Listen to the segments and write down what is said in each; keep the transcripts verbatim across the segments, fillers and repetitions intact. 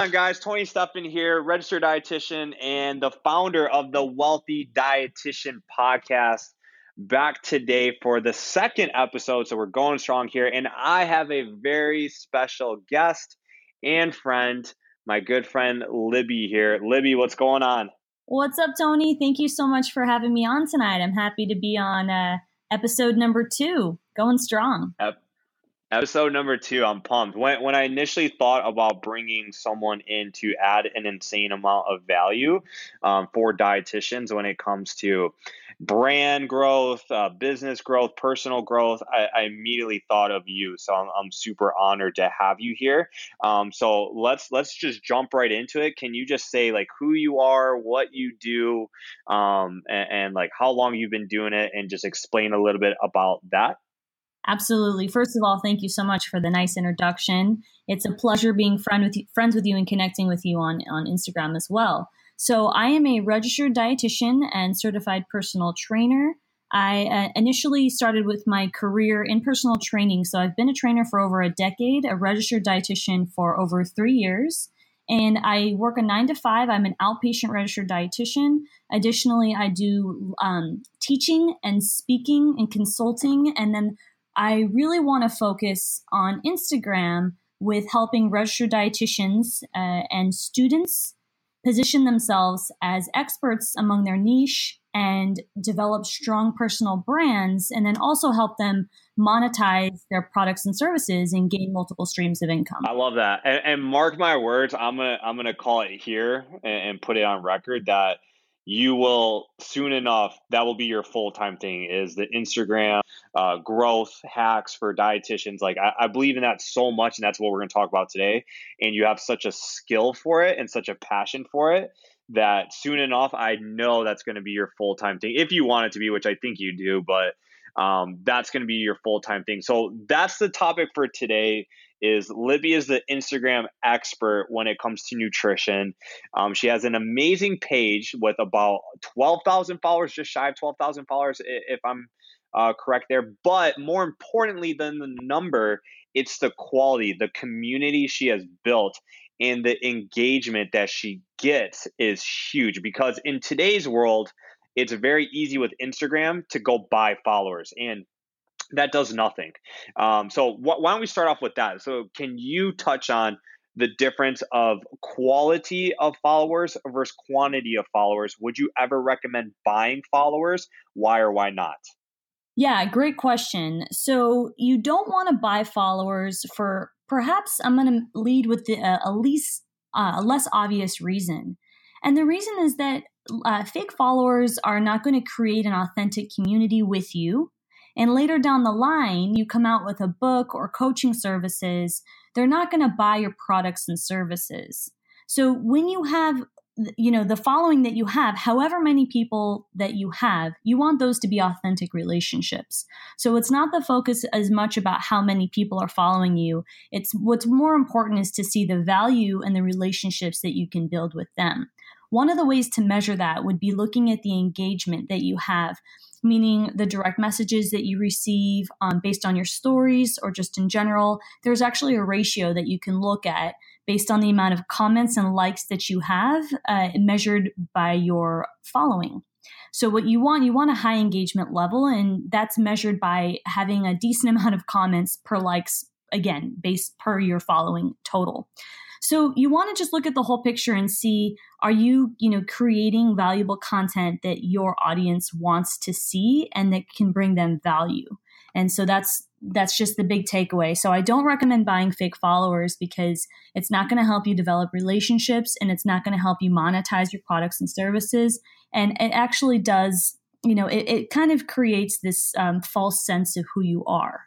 on, guys? Tony Steffen here, registered dietitian and the founder of the Wealthy Dietitian podcast. Back today for the second episode, so we're going strong here. And I have a very special guest and friend, my good friend Libby here. Libby, what's going on? What's up, Tony? Thank you so much for having me on tonight. I'm happy to be on uh, episode number two, going strong. Yep. Episode number two, I'm pumped. When when I initially thought about bringing someone in to add an insane amount of value um, for dietitians when it comes to brand growth, uh, business growth, personal growth, I, I immediately thought of you. So I'm, I'm super honored to have you here. Um, so let's let's just jump right into it. Can you just say like who you are, what you do, um, and, and like how long you've been doing it, and just explain a little bit about that? Absolutely. First of all, thank you so much for the nice introduction. It's a pleasure being friend with you, friends with you and connecting with you on, on Instagram as well. So I am a registered dietitian and certified personal trainer. I uh, initially started with my career in personal training. So I've been a trainer for over a decade, a registered dietitian for over three years. And I work a nine to five. I'm an outpatient registered dietitian. Additionally, I do um, teaching and speaking and consulting. And then I really want to focus on Instagram with helping registered dietitians uh, and students position themselves as experts among their niche and develop strong personal brands, and then also help them monetize their products and services and gain multiple streams of income. I love that. And, and mark my words, I'm gonna I'm gonna call it here and, and put it on record that you will soon enough, that will be your full-time thing, is the Instagram uh, growth hacks for dietitians. Like I, I believe in that so much, and that's what we're going to talk about today. And you have such a skill for it and such a passion for it that soon enough, I know that's going to be your full-time thing, if you want it to be, which I think you do, but um, that's going to be your full-time thing. So that's the topic for today. Is Libby is the Instagram expert when it comes to nutrition. Um, she has an amazing page with about twelve thousand followers, just shy of twelve thousand followers, if I'm uh, correct there. But more importantly than the number, it's the quality, the community she has built, and the engagement that she gets is huge. Because in today's world, it's very easy with Instagram to go buy followers, and that does nothing. Um, so wh- why don't we start off with that? So can you touch on the difference of quality of followers versus quantity of followers? Would you ever recommend buying followers? Why or why not? Yeah, great question. So you don't want to buy followers for perhaps I'm going to lead with the, uh, a least uh, a less obvious reason. And the reason is that uh, fake followers are not going to create an authentic community with you. And later down the line, you come out with a book or coaching services, they're not going to buy your products and services. So when you have, you know, the following that you have, however many people that you have, you want those to be authentic relationships. So it's not the focus as much about how many people are following you. It's what's more important is to see the value and the relationships that you can build with them. One of the ways to measure that would be looking at the engagement that you have, meaning the direct messages that you receive um, based on your stories or just in general. There's actually a ratio that you can look at based on the amount of comments and likes that you have uh, measured by your following. So what you want, you want a high engagement level, and that's measured by having a decent amount of comments per likes, again, based per your following total. So you want to just look at the whole picture and see, are you, you know, creating valuable content that your audience wants to see and that can bring them value? And so that's that's just the big takeaway. So I don't recommend buying fake followers because it's not going to help you develop relationships and it's not going to help you monetize your products and services. And it actually does, you know, it, it kind of creates this um, false sense of who you are.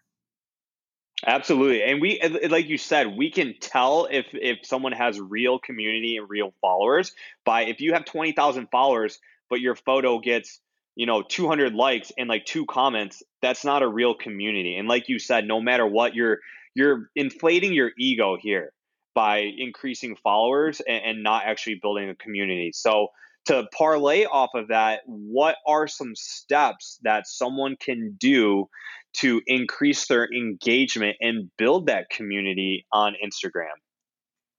Absolutely. And we, like you said, we can tell if, if someone has real community and real followers by, if you have twenty thousand followers, but your photo gets, you know, two hundred likes and like two comments, that's not a real community. And like you said, no matter what, you're, you're inflating your ego here by increasing followers and, and not actually building a community. So to parlay off of that, what are some steps that someone can do to increase their engagement and build that community on Instagram?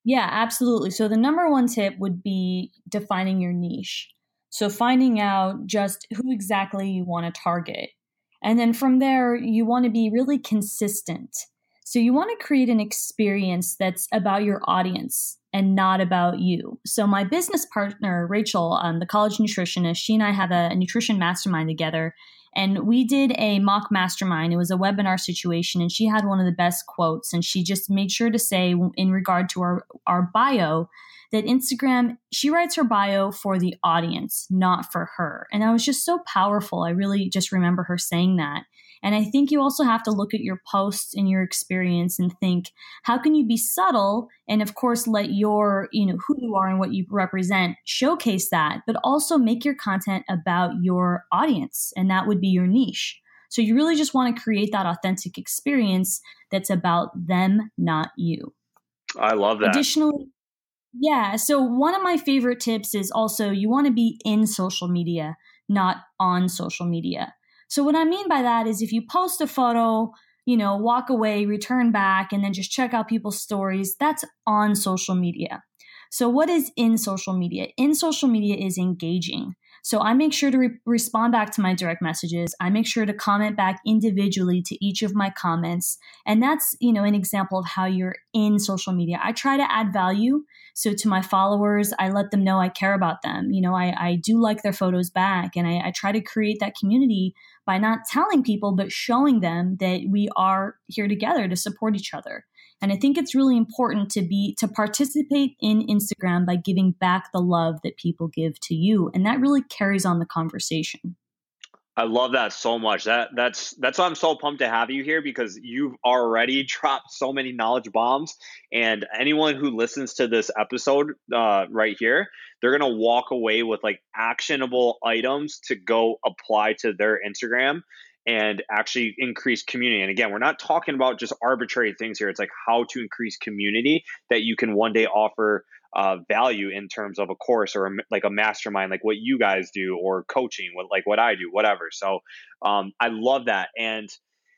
Yeah, absolutely. So the number one tip would be defining your niche. So finding out just who exactly you want to target. And then from there, you want to be really consistent. So you want to create an experience that's about your audience and not about you. So my business partner, Rachel, um, the college nutritionist, she and I have a, a nutrition mastermind together. And we did a mock mastermind. It was a webinar situation, and she had one of the best quotes. And she just made sure to say, in regard to our, our bio, that Instagram, she writes her bio for the audience, not for her. And that was just so powerful. I really just remember her saying that. And I think you also have to look at your posts and your experience and think, how can you be subtle? And of course, let your, you know, who you are and what you represent showcase that, but also make your content about your audience. And that would be your niche. So you really just want to create that authentic experience that's about them, not you. I love that. Additionally, yeah. So one of my favorite tips is also you want to be in social media, not on social media. So what I mean by that is if you post a photo, you know, walk away, return back, and then just check out people's stories, that's on social media. So what is in social media? In social media is engaging. So I make sure to re- respond back to my direct messages. I make sure to comment back individually to each of my comments. And that's, you know, an example of how you're in social media. I try to add value. So to my followers, I let them know I care about them. You know, I, I do like their photos back. And I, I try to create that community by not telling people, but showing them that we are here together to support each other. And I think it's really important to be to participate in Instagram by giving back the love that people give to you. And that really carries on the conversation. I love that so much. That that's that's why I'm so pumped to have you here, because you've already dropped so many knowledge bombs. And anyone who listens to this episode uh, right here, they're gonna walk away with like actionable items to go apply to their Instagram and actually increase community. And again, we're not talking about just arbitrary things here. It's like how to increase community that you can one day offer uh, value in terms of a course or a, like a mastermind, like what you guys do, or coaching, what like what I do, whatever. So um, I love that. And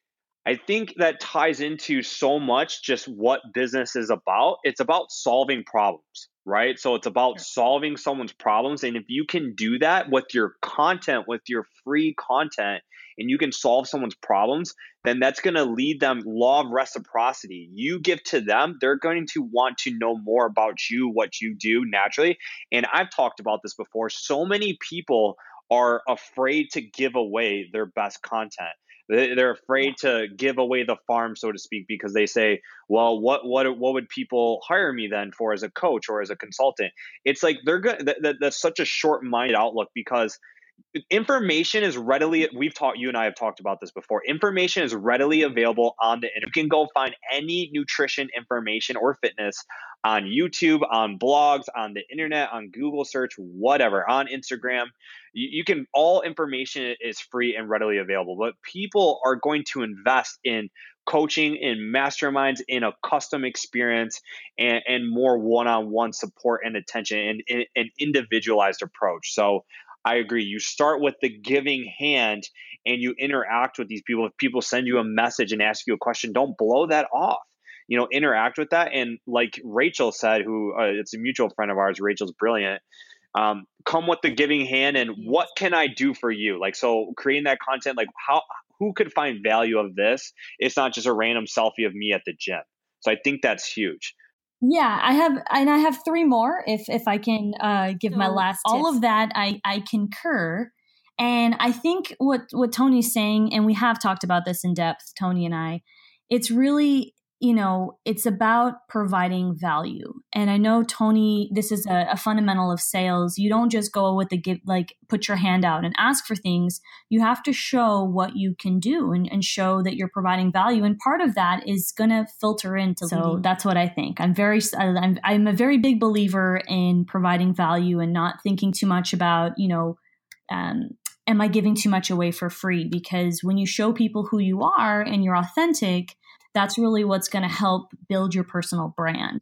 I think that ties into so much just what business is about. It's about solving problems, right? So it's about solving someone's problems. And if you can do that with your content, with your free content, and you can solve someone's problems, then that's going to lead them, law of reciprocity. You give to them, they're going to want to know more about you, what you do naturally. And I've talked about this before. So many people are afraid to give away their best content. They're afraid to give away the farm, so to speak, because they say, well, what what what would people hire me then for as a coach or as a consultant? It's like they're good. That, that, that's such a short-minded outlook, because information is readily, we've talked, you and I have talked about this before. Information is readily available on the internet. You can go find any nutrition information or fitness on YouTube, on blogs, on the internet, on Google search, whatever, on Instagram. You, you can, all information is free and readily available, but people are going to invest in coaching, in masterminds, in a custom experience, and, and more one-on-one support and attention, and, and an individualized approach. So I agree. You start with the giving hand and you interact with these people. If people send you a message and ask you a question, don't blow that off. You know, interact with that. And like Rachel said, who uh, it's a mutual friend of ours, Rachel's brilliant. Um, come with the giving hand and what can I do for you? Like, so creating that content, like how, who could find value of this? It's not just a random selfie of me at the gym. So I think that's huge. Yeah, I have, and I have three more. If if I can uh, give so my last, all tips. Of that, I I concur, and I think what what Tony's saying, and we have talked about this in depth, Tony and I. It's really, you know, it's about providing value, and I know Tony, this is a, a fundamental of sales. You don't just go with the give, like put your hand out and ask for things. You have to show what you can do and, and show that you're providing value. And part of that is going to filter into. So leading. That's what I think. I'm very, I'm, I'm a very big believer in providing value and not thinking too much about, you know, um, am I giving too much away for free? Because when you show people who you are and you're authentic, that's really what's going to help build your personal brand.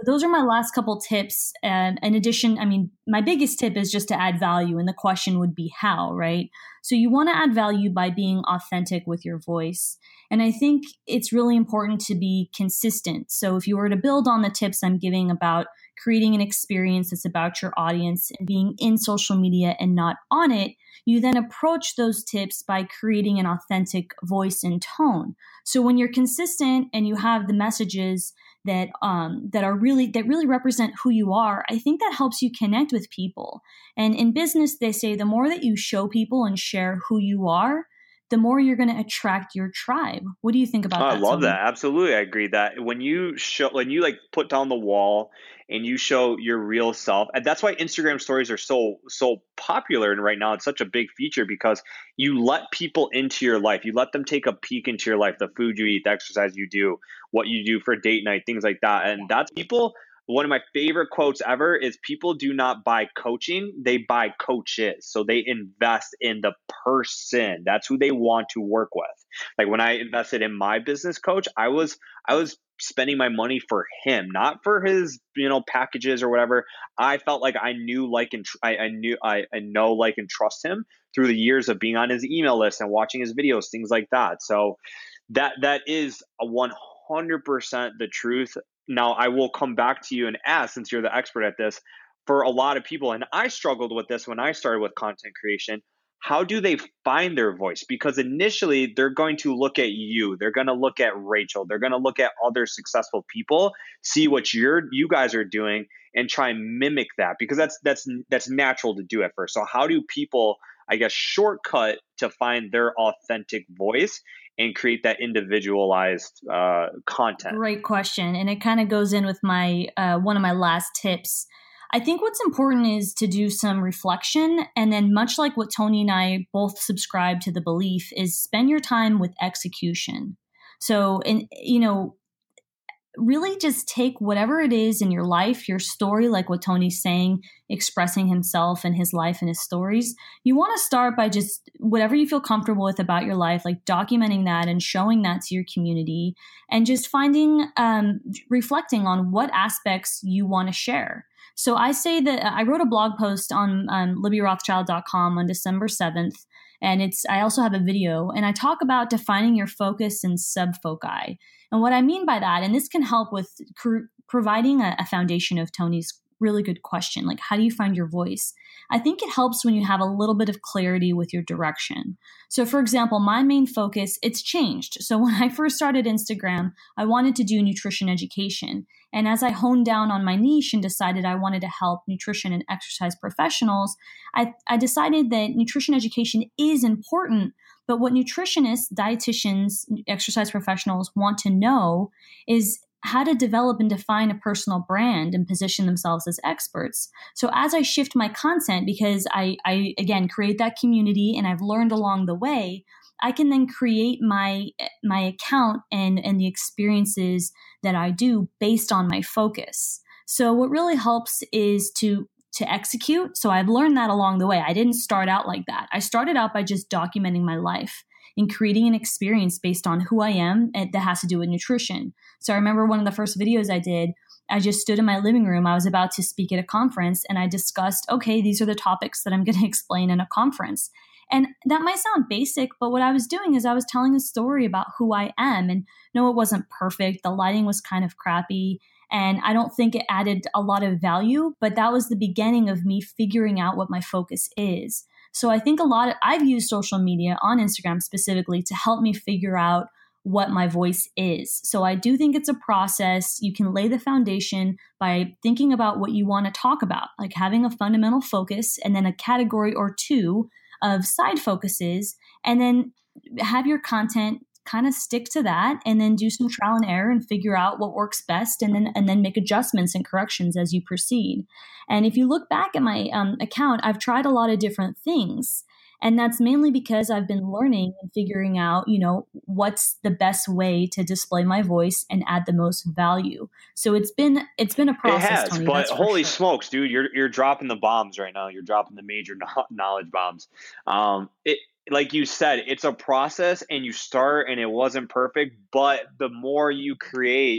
those are my last couple tips. And in addition, I mean, my biggest tip is just to add value. And the question would be how, right? So you want to add value by being authentic with your voice. And I think it's really important to be consistent. So if you were to build on the tips I'm giving about creating an experience that's about your audience and being in social media and not on it, you then approach those tips by creating an authentic voice and tone. So when you're consistent and you have the messages that um, that are really that really represent who you are, I think that helps you connect with people. And in business, they say the more that you show people and share who you are, the more you're going to attract your tribe. What do you think about Oh, I that, love Tony? that. Absolutely. I agree that when you show, when you like put down the wall and you show your real self, and that's why Instagram stories are so, so popular. And right now it's such a big feature because you let people into your life. You let them take a peek into your life, the food you eat, the exercise you do, what you do for date night, things like that. And that's people. One of my favorite quotes ever is people do not buy coaching, they buy coaches. So they invest in the person. That's who they want to work with. Like when I invested in my business coach, I was I was spending my money for him, not for his, you know, packages or whatever. I felt like I knew, like, and tr- I, I knew, I, I know, like, and trust him through the years of being on his email list and watching his videos, things like that. So that that is a one hundred percent the truth. Now, I will come back to you and ask, since you're the expert at this, for a lot of people, and I struggled with this when I started with content creation. How do they find their voice? Because initially they're going to look at you, they're going to look at Rachel, they're going to look at other successful people, see what you're you guys are doing, and try and mimic that, because that's that's that's natural to do at first. So how do people, I guess, shortcut to find their authentic voice and create that individualized uh, content? Great question. And it kind of goes in with my uh, one of my last tips. I think what's important is to do some reflection. And then, much like what Tony and I both subscribe to the belief, is spend your time with execution. So, and you know, really just take whatever it is in your life, your story, like what Tony's saying, expressing himself and his life and his stories. You want to start by just whatever you feel comfortable with about your life, like documenting that and showing that to your community, and just finding, um, reflecting on what aspects you want to share. So I say that I wrote a blog post on um, libby rothschild dot com on December seventh. And it's, I also have a video, and I talk about defining your focus and subfoci. And what I mean by that, and this can help with cr- providing a, a foundation of Tony's really good question, like how do you find your voice? I think it helps when you have a little bit of clarity with your direction. So for example, my main focus, it's changed. So when I first started Instagram, I wanted to do nutrition education. And as I honed down on my niche and decided I wanted to help nutrition and exercise professionals, I, I decided that nutrition education is important. But what nutritionists, dietitians, exercise professionals want to know is how to develop and define a personal brand and position themselves as experts. So as I shift my content, because I, I again, create that community and I've learned along the way, I can then create my my account and, and the experiences that I do based on my focus. So what really helps is to to execute. So I've learned that along the way. I didn't start out like that. I started out by just documenting my life and creating an experience based on who I am and that has to do with nutrition. So I remember one of the first videos I did, I just stood in my living room. I was about to speak at a conference and I discussed, okay, these are the topics that I'm going to explain in a conference. And that might sound basic, but what I was doing is I was telling a story about who I am. And no, it wasn't perfect. The lighting was kind of crappy. And I don't think it added a lot of value, but that was the beginning of me figuring out what my focus is. So I think a lot of, I've used social media on Instagram specifically to help me figure out what my voice is. So I do think it's a process. You can lay the foundation by thinking about what you want to talk about, like having a fundamental focus and then a category or two of side focuses, and then have your content kind of stick to that and then do some trial and error and figure out what works best, and then and then make adjustments and corrections as you proceed. And if you look back at my um, account, I've tried a lot of different things. And that's mainly because I've been learning and figuring out, you know, what's the best way to display my voice and add the most value. So it's been it's been a It process, has, Tony. but That's for holy sure. smokes, dude, you're you're dropping the bombs right now. You're dropping the major kno- knowledge bombs. Um, it like you said, it's a process, and you start, and it wasn't perfect, but the more you create,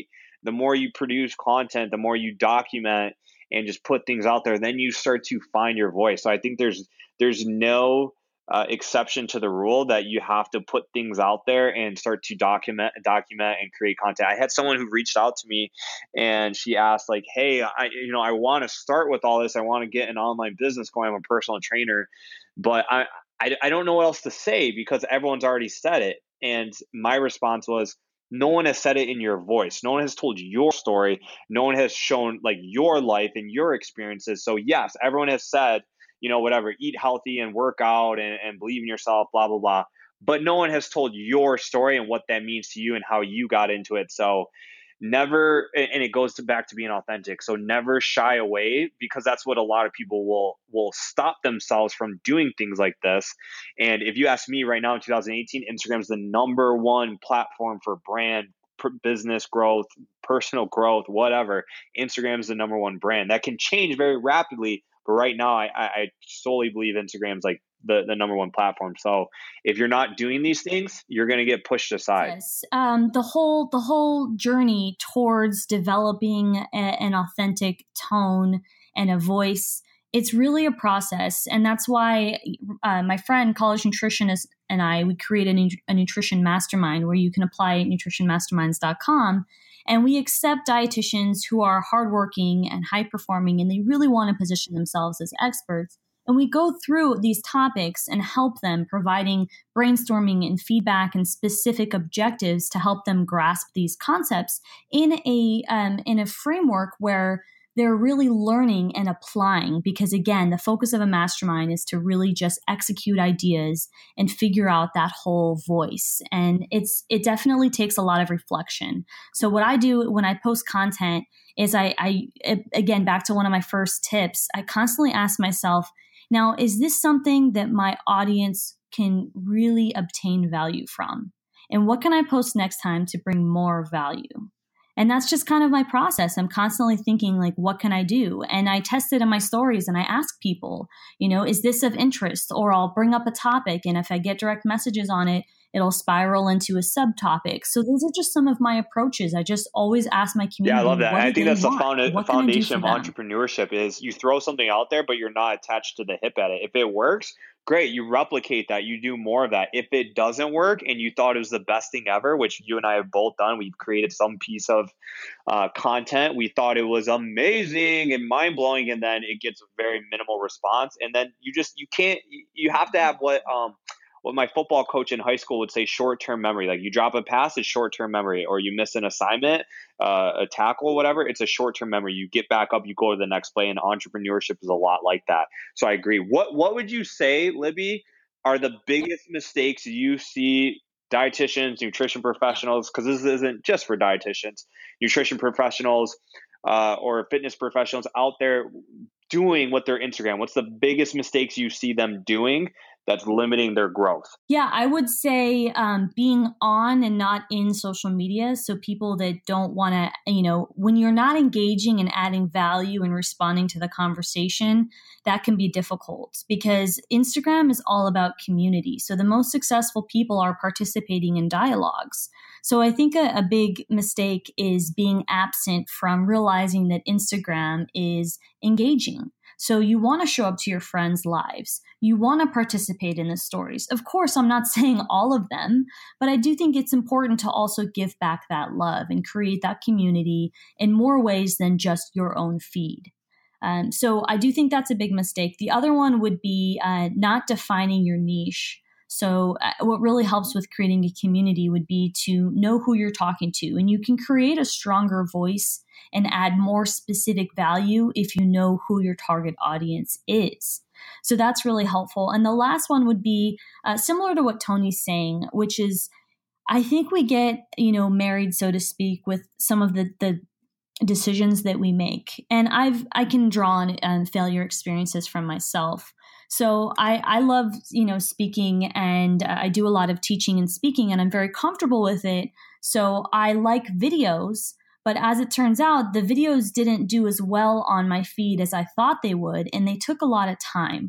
the more you produce content, the more you document and just put things out there, then you start to find your voice. So I think there's there's no uh, exception to the rule that you have to put things out there and start to document, document and create content. I had someone who reached out to me and she asked like, "Hey, I you know I want to start with all this. I want to get an online business going. I'm a personal trainer, but I, I I don't know what else to say because everyone's already said it." And my response was, no one has said it in your voice. No one has told your story. No one has shown like your life and your experiences. So yes, everyone has said, you know, whatever, eat healthy and work out and, and believe in yourself, blah, blah, blah. But no one has told your story and what that means to you and how you got into it. So never, and it goes to back to being authentic. So never shy away, because that's what a lot of people will will stop themselves from doing things like this. And if you ask me right now in two thousand eighteen, Instagram is the number one platform for brand, business growth, personal growth, whatever. Instagram is the number one brand. That can change very rapidly, but right now I, I solely believe Instagram's like the, the number one platform. So if you're not doing these things, you're going to get pushed aside. Yes. Um, the whole, the whole journey towards developing a, an authentic tone and a voice, it's really a process. And that's why uh, my friend, college nutritionist, and I, we created a, a nutrition mastermind where you can apply at nutrition masterminds dot com. And we accept dietitians who are hardworking and high performing, and they really want to position themselves as experts. And we go through these topics and help them, providing brainstorming and feedback and specific objectives to help them grasp these concepts in a um, in a framework where they're really learning and applying. Because again, the focus of a mastermind is to really just execute ideas and figure out that whole voice. And it's it definitely takes a lot of reflection. So what I do when I post content is I, I again, back to one of my first tips, I constantly ask myself, now, is this something that my audience can really obtain value from? And what can I post next time to bring more value? And that's just kind of my process. I'm constantly thinking like, what can I do? And I test it in my stories and I ask people, you know, is this of interest? Or I'll bring up a topic. And if I get direct messages on it, it'll spiral into a subtopic. So those are just some of my approaches. I just always ask my community. Yeah, I love that. I think that's the found- foundation of them? entrepreneurship is you throw something out there, but you're not attached to the hip at it. If it works, great. You replicate that. You do more of that. If it doesn't work and you thought it was the best thing ever, which you and I have both done, we've created some piece of uh, content. We thought it was amazing and mind blowing, and then it gets a very minimal response. And then you just, you can't, you have to have what, um, what my football coach in high school would say, short-term memory. Like you drop a pass, it's short-term memory, or you miss an assignment, uh, a tackle, whatever. It's a short-term memory. You get back up, you go to the next play, and entrepreneurship is a lot like that. So I agree. What What would you say, Libby, are the biggest mistakes you see dietitians, nutrition professionals, because this isn't just for dietitians, nutrition professionals uh, or fitness professionals out there doing with their Instagram? What's the biggest mistakes you see them doing that's limiting their growth? Yeah, I would say um, being on and not in social media. So people that don't want to, you know, when you're not engaging and adding value and responding to the conversation, that can be difficult because Instagram is all about community. So the most successful people are participating in dialogues. So I think a, a big mistake is being absent from realizing that Instagram is engaging. So you want to show up to your friends' lives. You want to participate in the stories. Of course, I'm not saying all of them, but I do think it's important to also give back that love and create that community in more ways than just your own feed. Um, so I do think that's a big mistake. The other one would be uh, not defining your niche. So uh, what really helps with creating a community would be to know who you're talking to, and you can create a stronger voice and add more specific value if you know who your target audience is. So that's really helpful. And the last one would be uh, similar to what Tony's saying, which is I think we get, you know, married, so to speak, with some of the, the decisions that we make. And I've I can draw on um, failure experiences from myself. So I, I love, you know, speaking, and uh, I do a lot of teaching and speaking, and I'm very comfortable with it. So I like videos. But as it turns out, the videos didn't do as well on my feed as I thought they would, and they took a lot of time.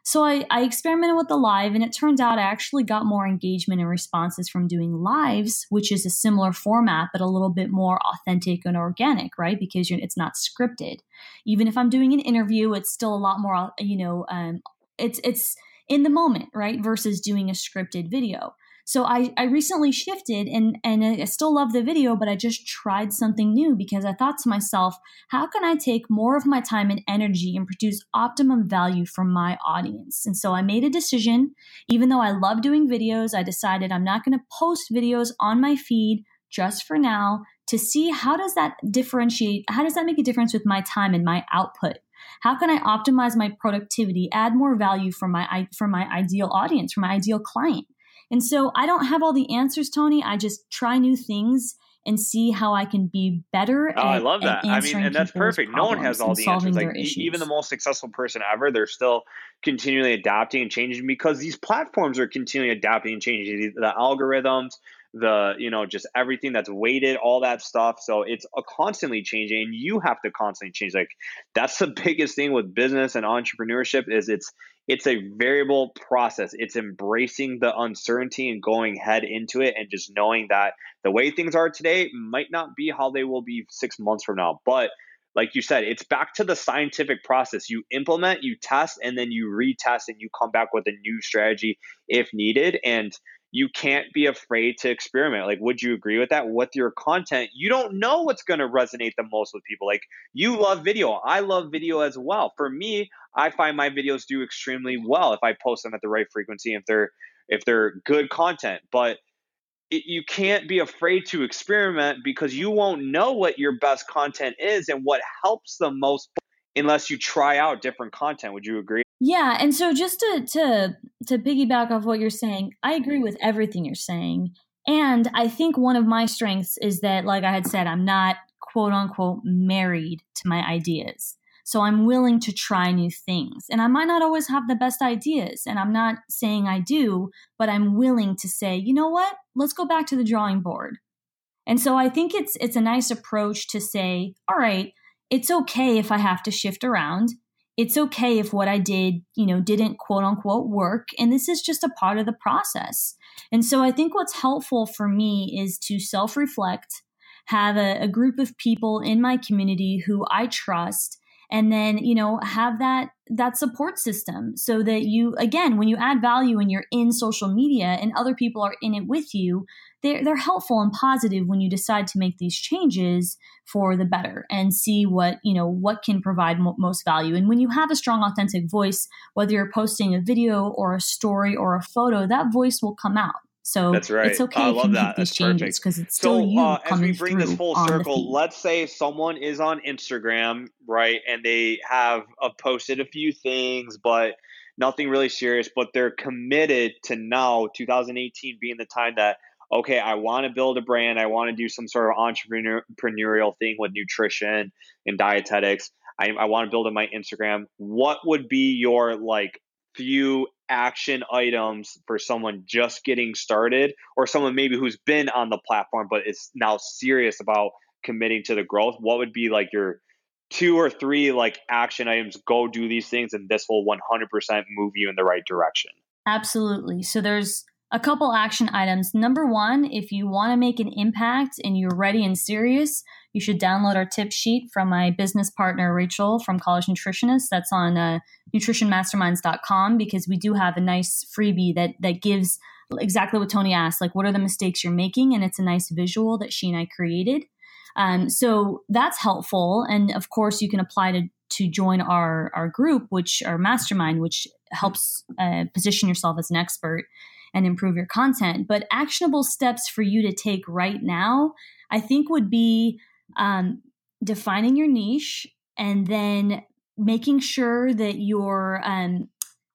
So I, I experimented with the live, and it turned out I actually got more engagement and responses from doing lives, which is a similar format, but a little bit more authentic and organic, right? Because you're, it's not scripted. Even if I'm doing an interview, it's still a lot more, you know, um, it's it's in the moment, right? Versus doing a scripted video. So I, I recently shifted, and, and I still love the video, but I just tried something new because I thought to myself, how can I take more of my time and energy and produce optimum value for my audience? And so I made a decision. Even though I love doing videos, I decided I'm not going to post videos on my feed just for now to see how does that differentiate, how does that make a difference with my time and my output? How can I optimize my productivity, add more value for my, for my ideal audience, for my ideal client? And so I don't have all the answers, Tony. I just try new things and see how I can be better. Oh, at, I love that. I mean, and that's perfect. No one has all the answers. Like e- even the most successful person ever, they're still continually adapting and changing because these platforms are continually adapting and changing. The algorithms, the, you know, just everything that's weighted, all that stuff. So it's a constantly changing, and you have to constantly change. Like that's the biggest thing with business and entrepreneurship is it's it's a variable process. It's embracing the uncertainty and going head into it and just knowing that the way things are today might not be how they will be six months from now. But like you said, it's back to the scientific process. You implement, you test, and then you retest, and you come back with a new strategy if needed. And you can't be afraid to experiment. Like, would you agree with that? With your content, you don't know what's going to resonate the most with people. Like, you love video. I love video as well. For me, I find my videos do extremely well if I post them at the right frequency, if they're if they're good content. But it, you can't be afraid to experiment because you won't know what your best content is and what helps the most unless you try out different content. Would you agree? Yeah, and so just to to to piggyback off what you're saying, I agree with everything you're saying. And I think one of my strengths is that, like I had said, I'm not quote unquote married to my ideas. So I'm willing to try new things. And I might not always have the best ideas, and I'm not saying I do, but I'm willing to say, you know what? Let's go back to the drawing board. And so I think it's it's a nice approach to say, all right, it's okay if I have to shift around. It's okay if what I did, you know, didn't quote unquote work. And this is just a part of the process. And so I think what's helpful for me is to self-reflect, have a, a group of people in my community who I trust, and then, you know, have that that support system so that you, again, when you add value and you're in social media and other people are in it with you, they're, they're helpful and positive when you decide to make these changes for the better and see what, you know, what can provide mo- most value. And when you have a strong, authentic voice, whether you're posting a video or a story or a photo, that voice will come out. So that's right. It's okay I if love you that. make these That's changes because it's still so, you uh, coming as we bring through this full on the circle, feed. let's say someone is on Instagram, right, and they have uh, posted a few things, but nothing really serious, but they're committed to now, two thousand eighteen being the time that, okay, I want to build a brand. I want to do some sort of entrepreneur, entrepreneurial thing with nutrition and dietetics. I, I want to build on my Instagram. What would be your like few action items for someone just getting started, or someone maybe who's been on the platform but is now serious about committing to the growth? What would be like your two or three like action items? Go do these things and this will one hundred percent move you in the right direction. Absolutely. So there's a couple action items. Number one, if you want to make an impact and you're ready and serious, you should download our tip sheet from my business partner, Rachel from College Nutritionist. That's on uh, nutrition masterminds dot com, because we do have a nice freebie that that gives exactly what Tony asked, like what are the mistakes you're making? And it's a nice visual that she and I created. Um, so that's helpful. And of course, you can apply to to join our, our group, which our mastermind, which helps uh, position yourself as an expert and improve your content. But actionable steps for you to take right now, I think would be um, defining your niche and then making sure that you're um,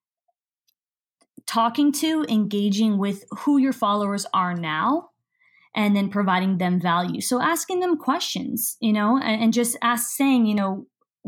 talking to, engaging with who your followers are now, and then providing them value. So asking them questions, you know, and, and just ask saying, you know,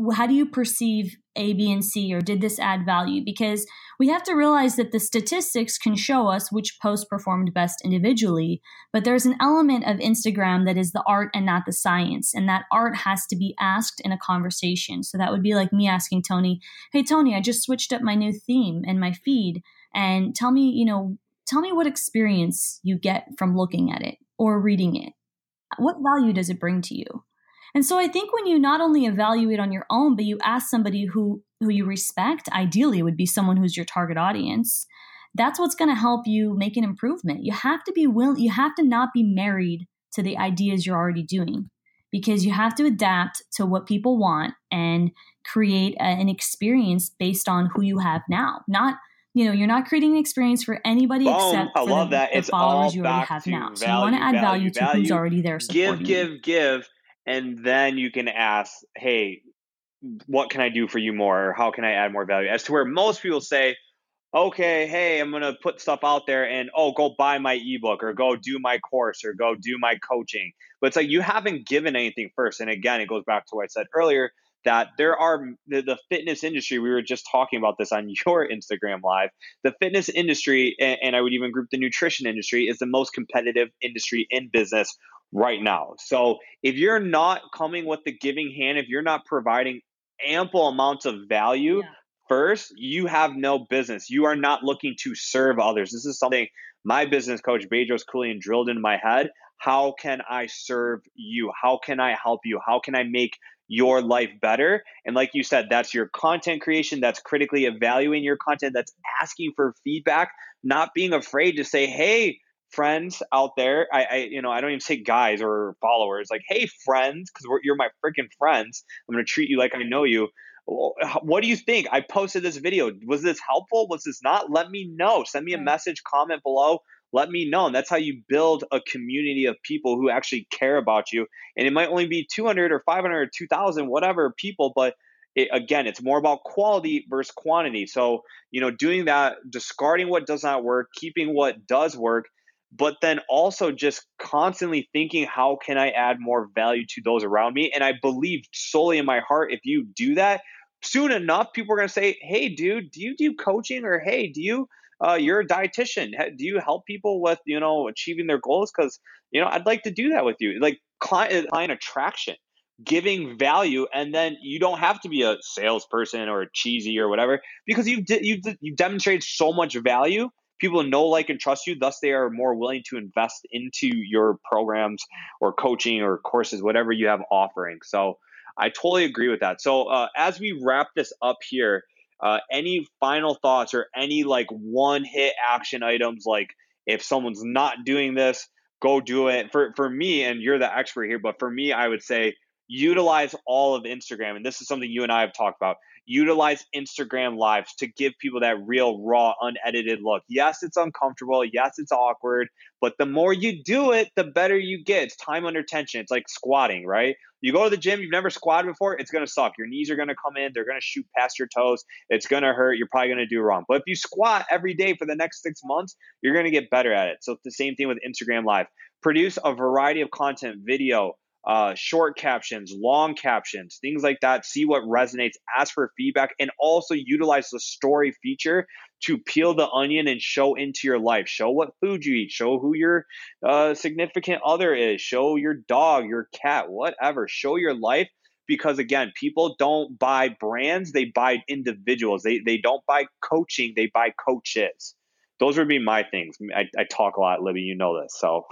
how do you perceive A, B, and C, or did this add value? Because we have to realize that the statistics can show us which post performed best individually, but there's an element of Instagram that is the art and not the science. And that art has to be asked in a conversation. So that would be like me asking Tony, hey, Tony, I just switched up my new theme and my feed. And tell me, you know, tell me what experience you get from looking at it or reading it. What value does it bring to you? And so I think when you not only evaluate on your own, but you ask somebody who, who you respect, ideally it would be someone who's your target audience, that's what's going to help you make an improvement. You have to be willing, you have to not be married to the ideas you're already doing, because you have to adapt to what people want and create a, an experience based on who you have now. Not, you know, you're not creating an experience for anybody Boom. except I for love the, that. the It's followers all you already back have to now. value, So you want to add value, value to value. who's already there supporting Give, you. give, give. And then you can ask, hey, what can I do for you more? Or how can I add more value? As to where most people say, okay, hey, I'm going to put stuff out there and, oh, go buy my ebook or go do my course or go do my coaching. But it's like you haven't given anything first. And again, it goes back to what I said earlier, that there are the, the fitness industry. We were just talking about this on your Instagram Live. The fitness industry, and, and I would even group the nutrition industry, is the most competitive industry in business right now. So if you're not coming with the giving hand, if you're not providing ample amounts of value, yeah. First, you have no business. You are not looking to serve others. This is something my business coach, Bedros Keuilian, drilled into my head. How can I serve you? How can I help you? How can I make your life better? And like you said, that's your content creation. That's critically evaluating your content. That's asking for feedback, not being afraid to say, hey, friends out there, I, I you know, I don't even say guys or followers, like, hey, friends, because you're my freaking friends. I'm going to treat you like I know you. What do you think? I posted this video. Was this helpful? Was this not? Let me know. Send me a message, comment below. Let me know. And that's how you build a community of people who actually care about you. And it might only be two hundred or five hundred or two thousand, whatever people, but it, again, it's more about quality versus quantity. So, you know, doing that, discarding what does not work, keeping what does work, but then also just constantly thinking, how can I add more value to those around me? And I believe solely in my heart, if you do that, soon enough, people are going to say, hey, dude, do you do coaching? Or, hey, do you, uh, you're a dietitian. Do you help people with, you know, achieving their goals? Because, you know, I'd like to do that with you. Like client, client attraction, giving value. And then you don't have to be a salesperson or cheesy or whatever, because you've, you've, you've demonstrated so much value. People know, like, and trust you. Thus, they are more willing to invest into your programs or coaching or courses, whatever you have offering. So I totally agree with that. So uh, as we wrap this up here, uh, any final thoughts or any like one hit action items? Like if someone's not doing this, go do it. For, for me, and you're the expert here, but for me, I would say utilize all of Instagram. And this is something you and I have talked about. Utilize Instagram Lives to give people that real, raw, unedited look. Yes, it's uncomfortable. Yes, it's awkward. But the more you do it, the better you get. It's time under tension. It's like squatting, right? You go to the gym, you've never squatted before, it's going to suck. Your knees are going to come in. They're going to shoot past your toes. It's going to hurt. You're probably going to do wrong. But if you squat every day for the next six months, you're going to get better at it. So it's the same thing with Instagram Live. Produce a variety of content, video, uh, short captions, long captions, things like that. See what resonates, ask for feedback, and also utilize the story feature to peel the onion and show into your life. Show what food you eat, show who your uh, significant other is, show your dog, your cat, whatever. Show your life, because again, people don't buy brands, they buy individuals. They, they don't buy coaching, they buy coaches. Those would be my things. I, I talk a lot, Libby, you know this, so.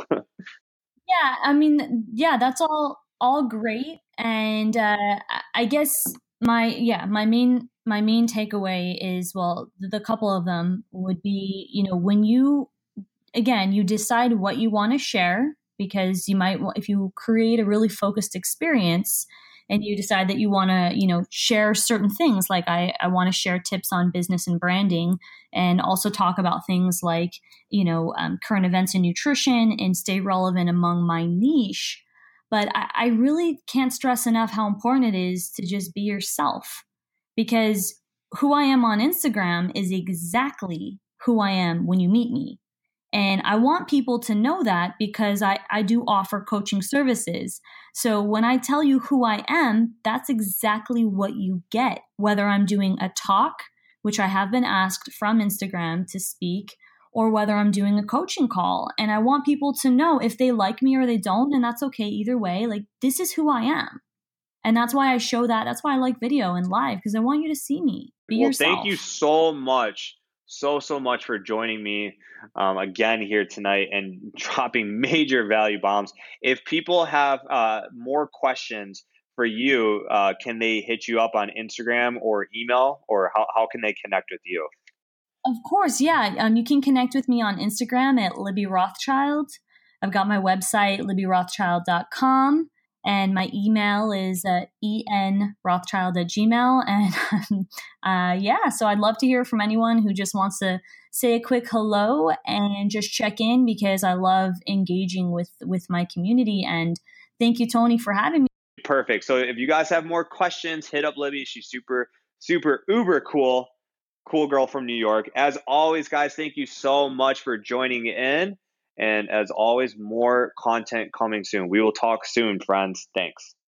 Yeah, I mean, yeah, that's all all great, and uh, I guess my yeah my main my main takeaway is, well, the couple of them would be, you know, when you again you decide what you want to share, because you might if you create a really focused experience and you decide that you want to, you know, share certain things, like I, I want to share tips on business and branding, and also talk about things like, you know, um, current events in nutrition and stay relevant among my niche. But I, I really can't stress enough how important it is to just be yourself, because who I am on Instagram is exactly who I am when you meet me. And I want people to know that because I, I do offer coaching services. So when I tell you who I am, that's exactly what you get. Whether I'm doing a talk, which I have been asked from Instagram to speak, or whether I'm doing a coaching call. And I want people to know if they like me or they don't, and that's okay either way. Like, this is who I am. And that's why I show that. That's why I like video and live, because I want you to see me. Be well, yourself. Thank you so much. So, so much for joining me um, again here tonight and dropping major value bombs. If people have uh, more questions for you, uh, can they hit you up on Instagram or email, or how, how can they connect with you? Of course, yeah. Um, you can connect with me on Instagram at Libby Rothschild. I've got my website, libby rothschild dot com, and my email is uh, enrothschild at gmail. And uh, yeah, so I'd love to hear from anyone who just wants to say a quick hello and just check in, because I love engaging with, with my community. And thank you, Tony, for having me. Perfect. So if you guys have more questions, hit up Libby. She's super, super, uber cool. Cool girl from New York. As always, guys, thank you so much for joining in. And as always, more content coming soon. We will talk soon, friends. Thanks.